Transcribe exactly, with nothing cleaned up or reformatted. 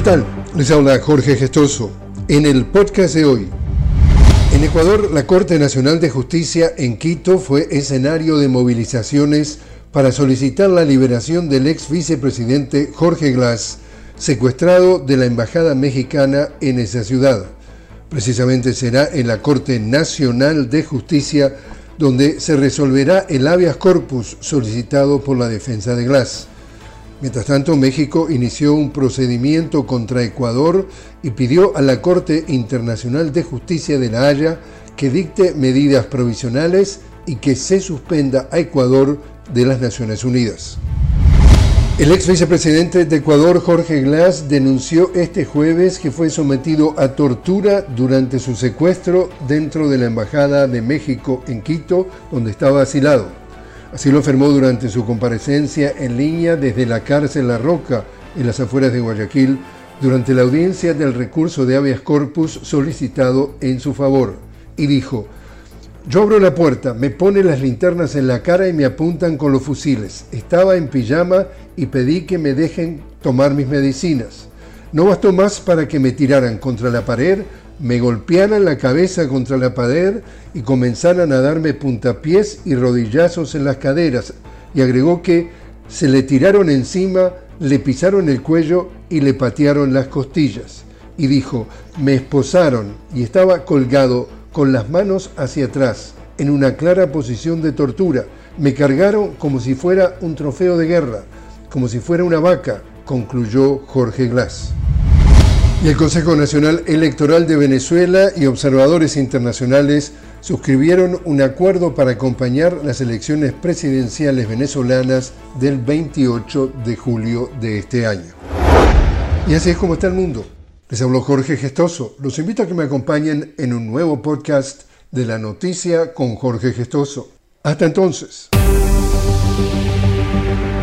tal? Les habla Jorge Gestoso. En el podcast de hoy, en Ecuador, la Corte Nacional de Justicia en Quito fue escenario de movilizaciones para solicitar la liberación del ex vicepresidente Jorge Glass, secuestrado de la Embajada Mexicana en esa ciudad. Precisamente será en la Corte Nacional de Justicia donde se resolverá el habeas corpus solicitado por la defensa de Glass. Mientras tanto, México inició un procedimiento contra Ecuador y pidió a la Corte Internacional de Justicia de La Haya que dicte medidas provisionales y que se suspenda a Ecuador de las Naciones Unidas. El ex vicepresidente de Ecuador, Jorge Glass, denunció este jueves que fue sometido a tortura durante su secuestro dentro de la Embajada de México en Quito, donde estaba asilado. Así lo afirmó durante su comparecencia en línea desde la cárcel La Roca, en las afueras de Guayaquil, durante la audiencia del recurso de habeas corpus solicitado en su favor. Y dijo: "Yo abro la puerta, me ponen las linternas en la cara y me apuntan con los fusiles. Estaba en pijama y pedí que me dejen tomar mis medicinas. No bastó más para que me tiraran contra la pared, me golpearan la cabeza contra la pared y comenzaran a darme puntapiés y rodillazos en las caderas". Y agregó que se le tiraron encima, le pisaron el cuello y le patearon las costillas. Y dijo: "Me esposaron y estaba colgado con las manos hacia atrás, en una clara posición de tortura. Me cargaron como si fuera un trofeo de guerra, como si fuera una vaca", concluyó Jorge Glass. Y el Consejo Nacional Electoral de Venezuela y observadores internacionales suscribieron un acuerdo para acompañar las elecciones presidenciales venezolanas del veintiocho de julio de este año. Y así es como está el mundo. Les habló Jorge Gestoso. Los invito a que me acompañen en un nuevo podcast de La Noticia con Jorge Gestoso. Hasta entonces.